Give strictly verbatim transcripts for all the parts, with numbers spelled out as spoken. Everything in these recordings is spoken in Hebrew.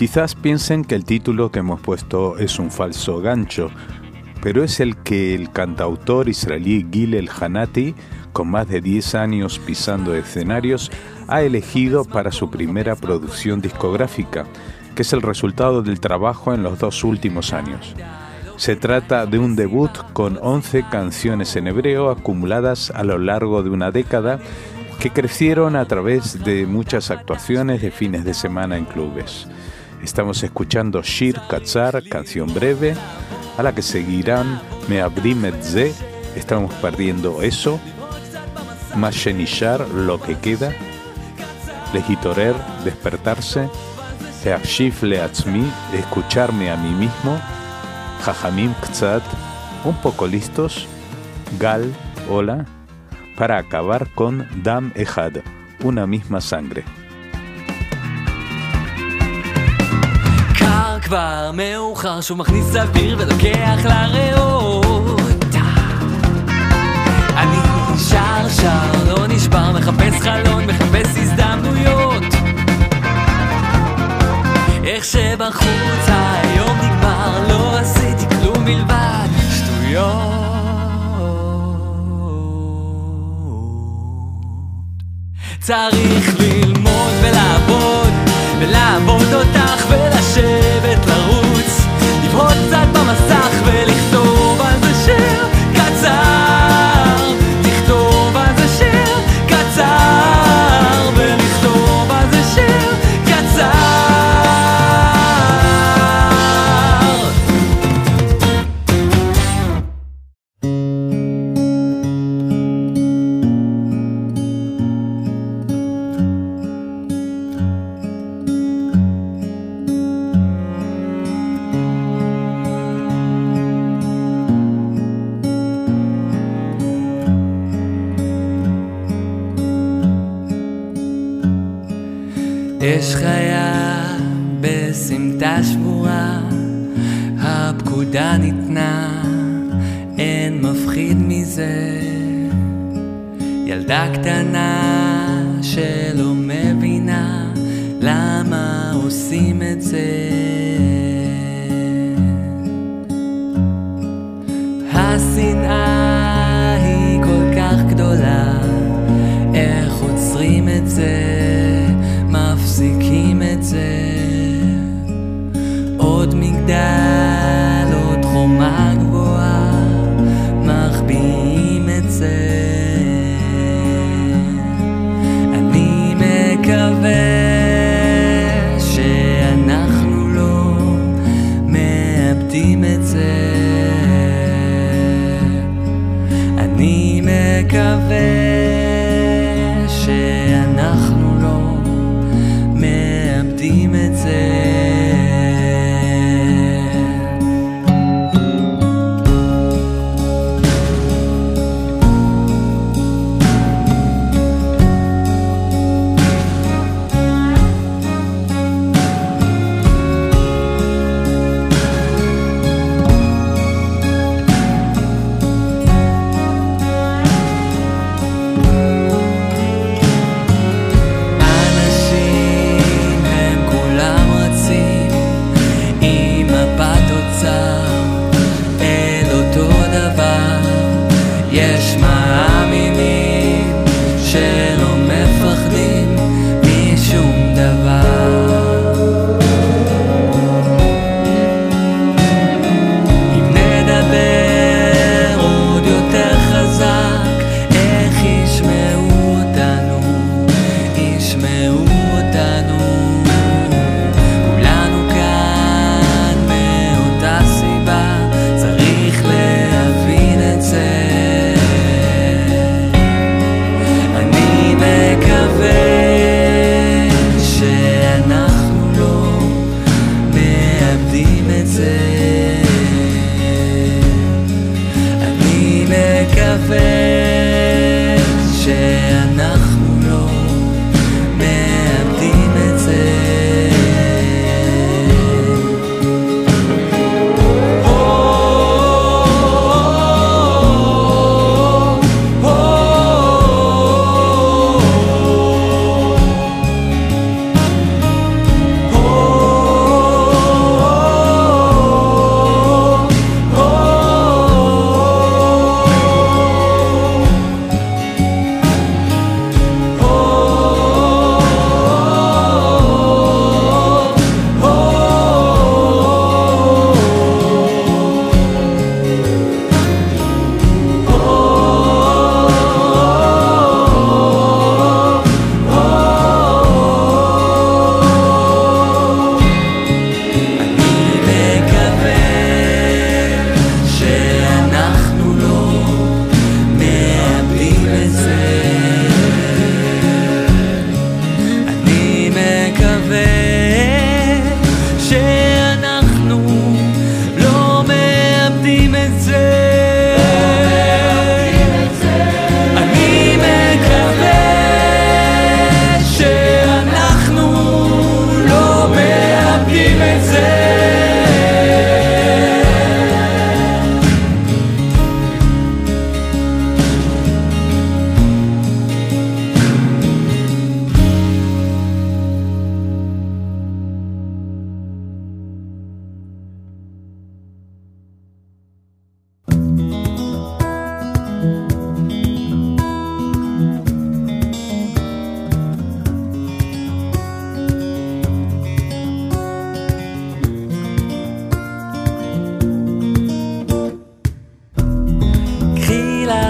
Quizás piensen que el título que hemos puesto es un falso gancho, pero es el que el cantautor israelí Gil Hanati, con más de diez años pisando escenarios, ha elegido para su primera producción discográfica, que es el resultado del trabajo en los dos últimos años. Se trata de un debut con once canciones en hebreo acumuladas a lo largo de una década que crecieron a través de muchas actuaciones de fines de semana en clubes. Estamos escuchando Shir Katzar, canción breve, a la que seguirán Me'abdim et Ze, estamos perdiendo eso, Mashenishar, lo que queda, Lehitorer, despertarse, Heafshif leatzmi, escucharme a mí mismo, Jajamim Ktsat, un poco listos, Gal, hola, para acabar con Dam Echad, una misma sangre. קר כבר מאוחר שהוא מכניס אוויר ולוקח לריאות אני שר שר לא נשבר מחפש חלון מחפש הזדמנויות איך שבחוץ היום נגמר לא עשיתי כלום מלבד שטויות צריך ללמוד ולעבוד ולעבוד אותך ולשבת לרוץ לבהות קצת במסך ולכתוב על זה שיר קצר לכתוב על זה שיר קצר ולכתוב על זה שיר קצר יש חיה בסמטה שבורה, הפקודה ניתנה, אין מפחיד מזה. ילדה קטנה שלא מבינה למה עושים את זה. השנאה היא כל כך גדולה, איך עוצרים את זה? מפסיקים את זה עוד מגדל, עוד חומה גבוהה מחביאים את זה אני מקווה שאנחנו לא מאבדים את זה אני מקווה שאנחנו לא מאבדים את זה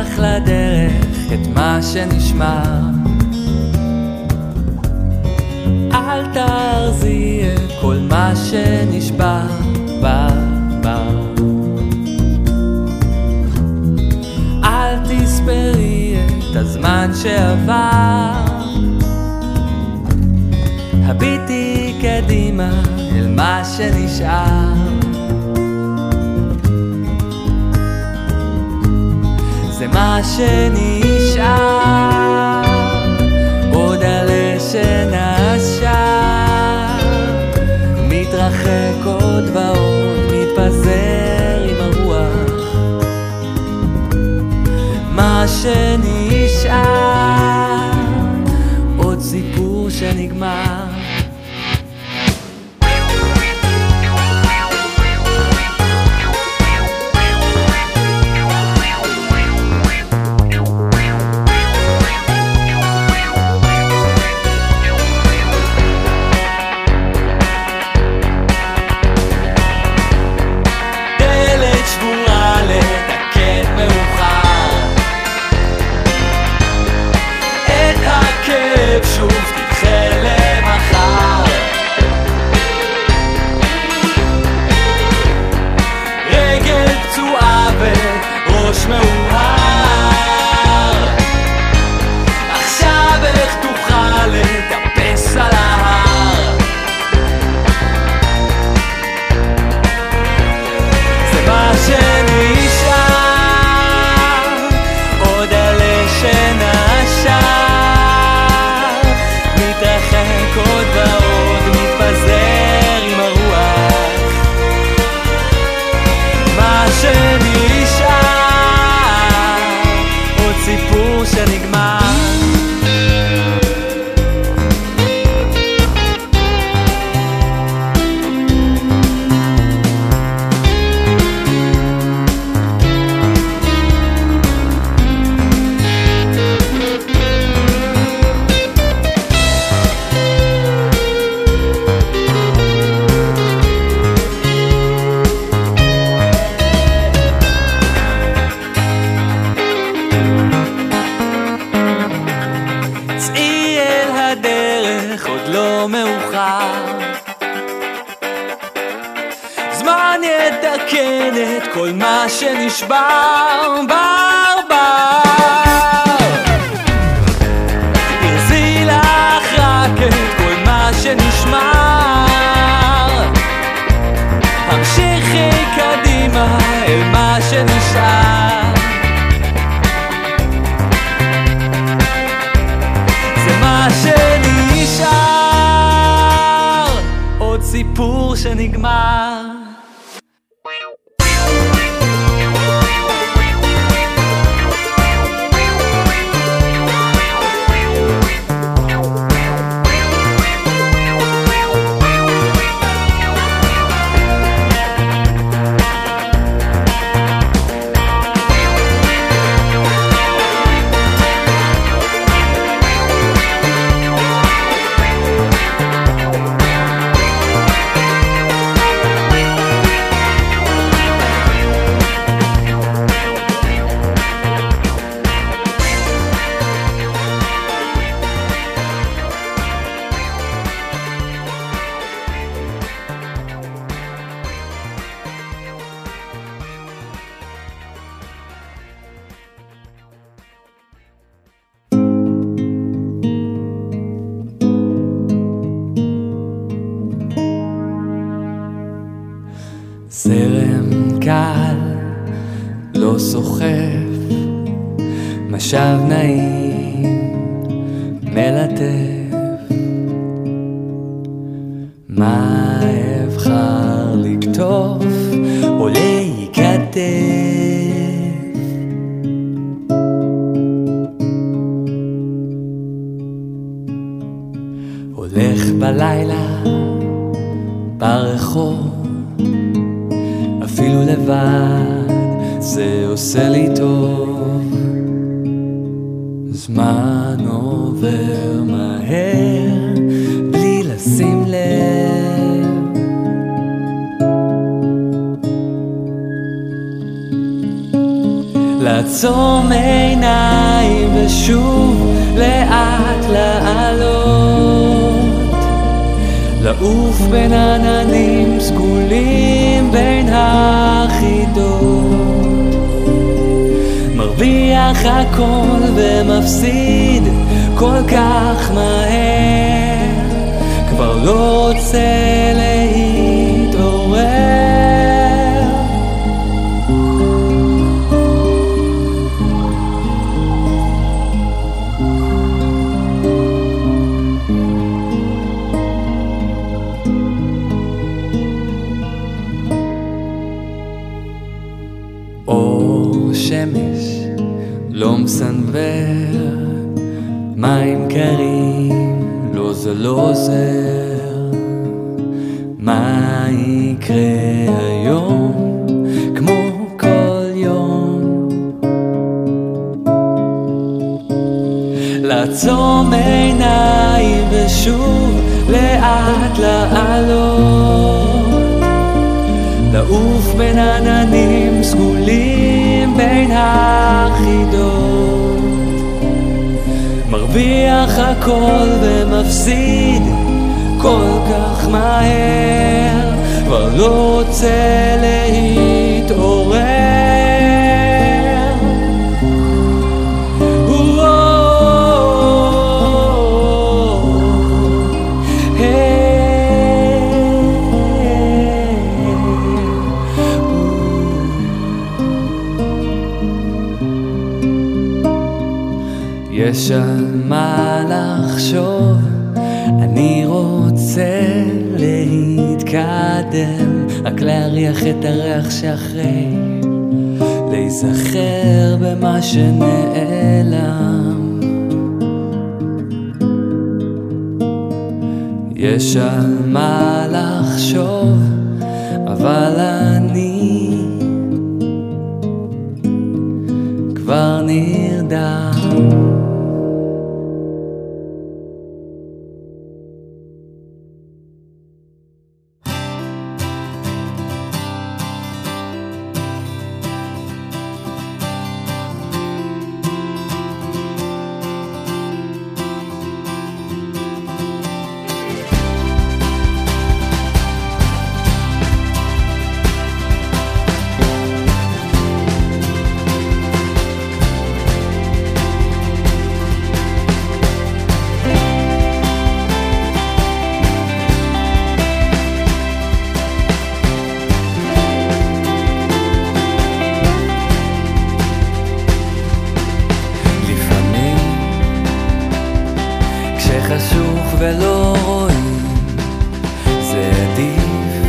קח לדרך את מה שנשמע, אל תרזי את כל מה שנשבע בעבר, אל תספרי את הזמן שעבר, הביטי קדימה אל מה שנשאר, זה מה שנשאר, עוד עלה שנשאר, מתרחק עוד ועוד, מתפזר עם הרוח, מה שנשאר, עוד סיפור שנגמר. שנשבר ברבר, הרזי לך רק את כל מה שנשמר, המשיכי קדימה אל מה שנשאר, זה מה שנשאר, עוד סיפור שנגמר. זרם קל לא סוחף, משב נעים מלטף, מה אבחר לקטוף או להיכתף, הולך בלילה ברחוב, אפילו לבד זה עושה לי טוב, זמן עובר מהר בלי לשים לב, לעצום עיניים ושוב לאט לעלות, לעוף בין עננים סגולים בין החידות, מרוויח הכל ומפסיד כל כך מהר, כבר לא רוצה להתעורר. שמש לא מסנבר, מים קרים לא זה לא עוזר. מה יקרה היום כמו כל יום? לעצום עיניים ושוב לאט לעלות, לעוף בין עננים סגולים בין החידות, מרוויח הכל ומפסיד כל כך מהר, כבר לא רוצה להתעורר. יש על מה לחשוב, אני רוצה להתקדם, רק להריח את הריח שאחרי, להיזכר במה שנעלם. יש על מה לחשוב, אבל אני כבר נרדם. חשוך ולא רואים זה עדיף,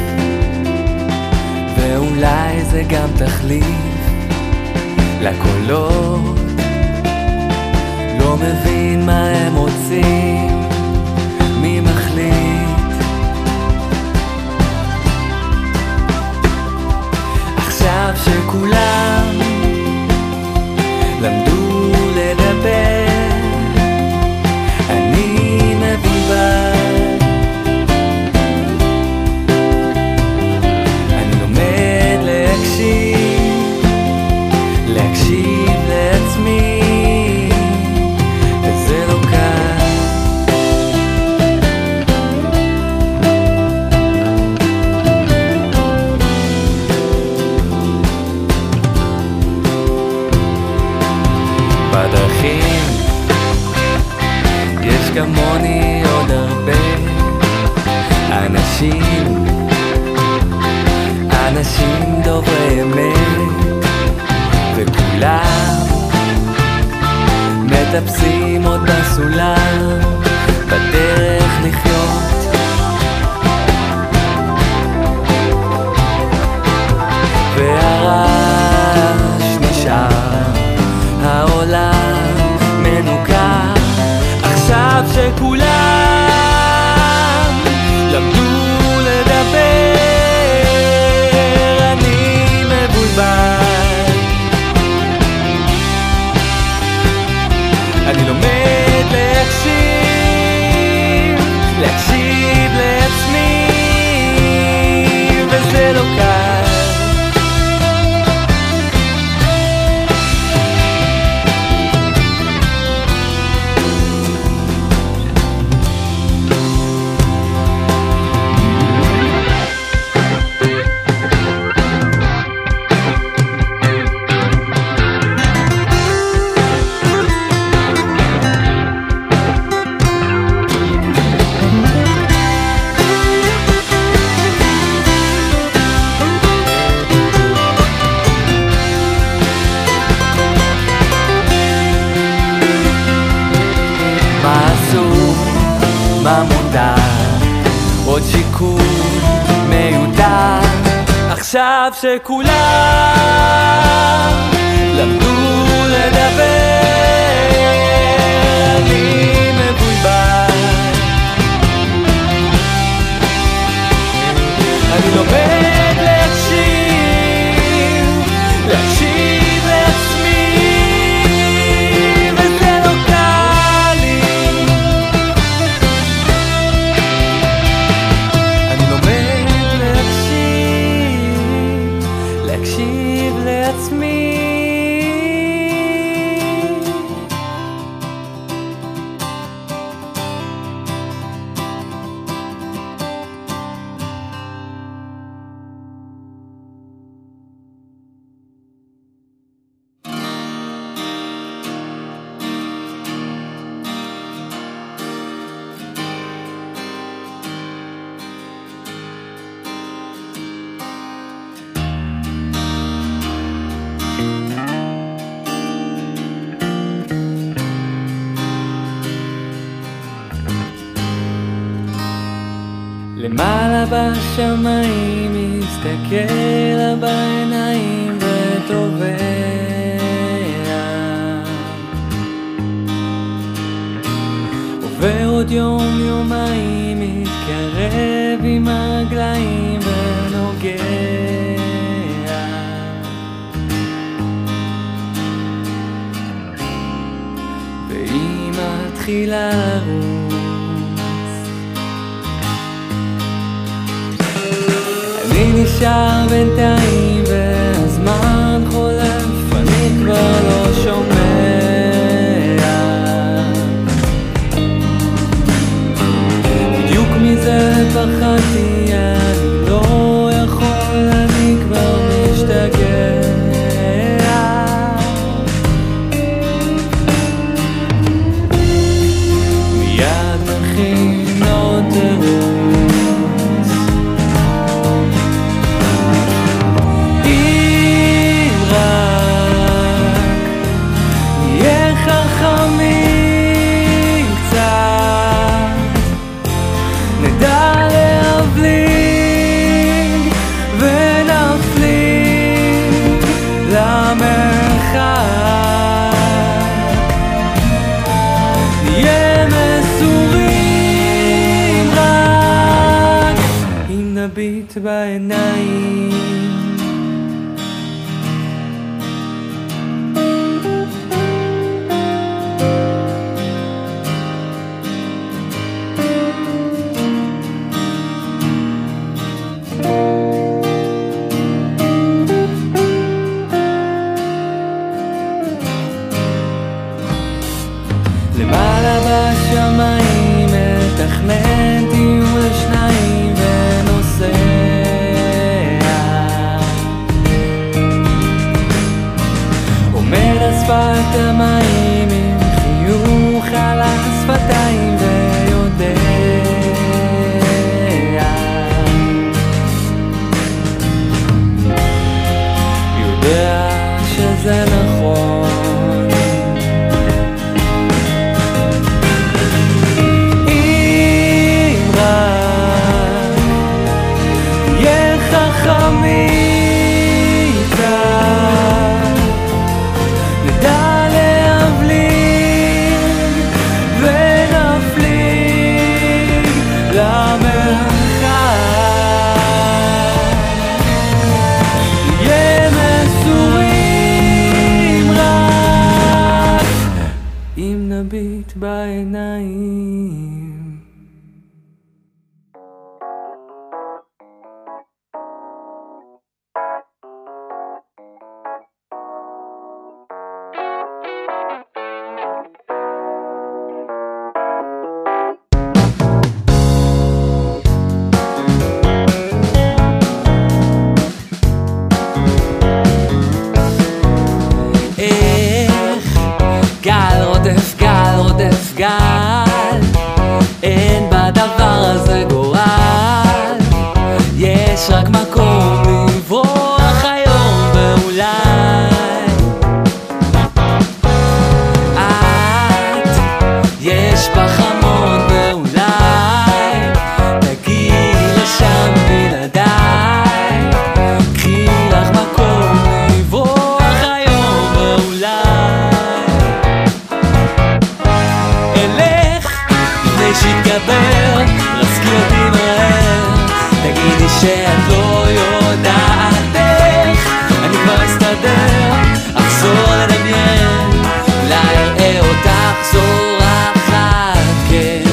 ואולי זה גם תחליף לקולות, לא מבין מה הם רוצים, מי מחליט. עכשיו שכולם למדו לדבר, אני לומד להקשיב, להקשיב לעצמי, וזה לא קל. בדרכים יש כמוני עוד הרבה אנשים, אנשים דוברי אמת, וכולם מטפסים עוד בסולם בדרך לחיות, והרעש נשאר, העולם מנוקר. עכשיו שכולם למדו לדבר, אני מבולבל, אני לומד להקשיב, להקשיב עכשיו שכולם למדו לדבר אני מבולבל אני לומד להקשיב להקשיב לעצמי וזה לא קל לי אני לומד להקשיב להקשיב לעצמי למעלה בשמיים מסתכל לה בעיניים וטובע עובר עוד יום יומיים מתקרב עם הגליים ונוגע והיא מתחילה לרוץ אני נשאר בינתיים והזמן חולף אני כבר לא שומע בדיוק מזה פחדתי אני לא יכול אני כבר משתגע מיד מכין עוד תירוץ נביט בעיניים למעלה בשמיים מתכנן טיול לשניים עומד על שפת המים עם חיוך על השפתיים ויודע יודע שזה נכון אם רק יהיה חכם איתך נדע להבליג ונפליג למרחק יהיה מסורים רק אם נביט בעיניים גל אין בדבר הזה גורל יש רק מקום לברוח היום ואולי את יש בך המון ואולי תגיעי לשם בלעדיי קחי שיתגבר, רסקי אותי מהר, תגידי שאת לא יודעת איך, אני כבר אסתדר, אחזור לדמיין, אולי אראה אותך זורחת, כן.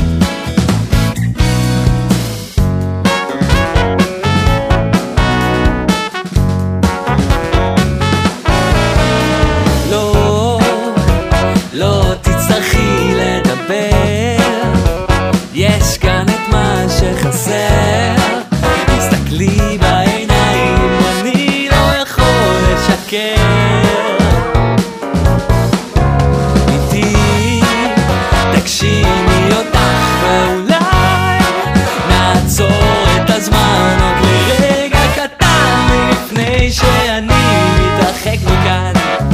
לא, לא תצטרכי לדבר, יש כאן את מה שחסר, תסתכלי בעיניים, אני לא יכול לשקר. איתי תגשימי אותך ואולי נעצור את הזמן עוד לרגע קטן לפני שאני מתרחק מכאן.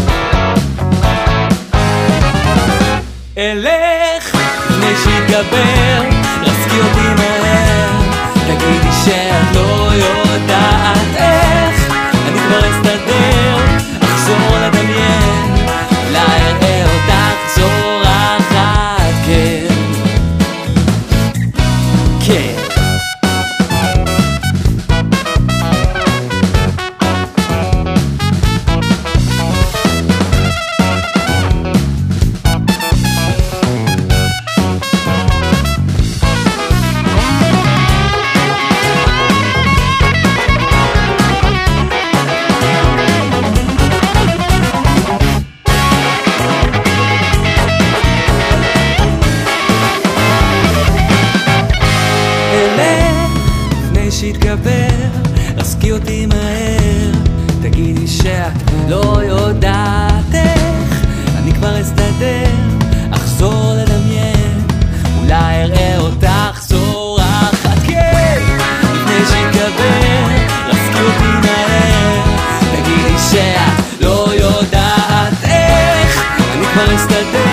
אלך לפני שיתגבר, רסקי אותי מהר, תגידי שאת לא יודעת איך, אני כבר אסתדר, אחזור לדמיין, אולי אראה אותך זורחת, כן, כן. שיתגבר, רסקי אותי מהר, תגידי שאת לא יודעת איך, אני כבר אסתדר, אחזור לדמיין, אולי אראה אותך זורחת, כן. לפני שיתגבר, רסקי אותי מהר, תגידי שאת לא יודעת איך, אני כבר אסתדר,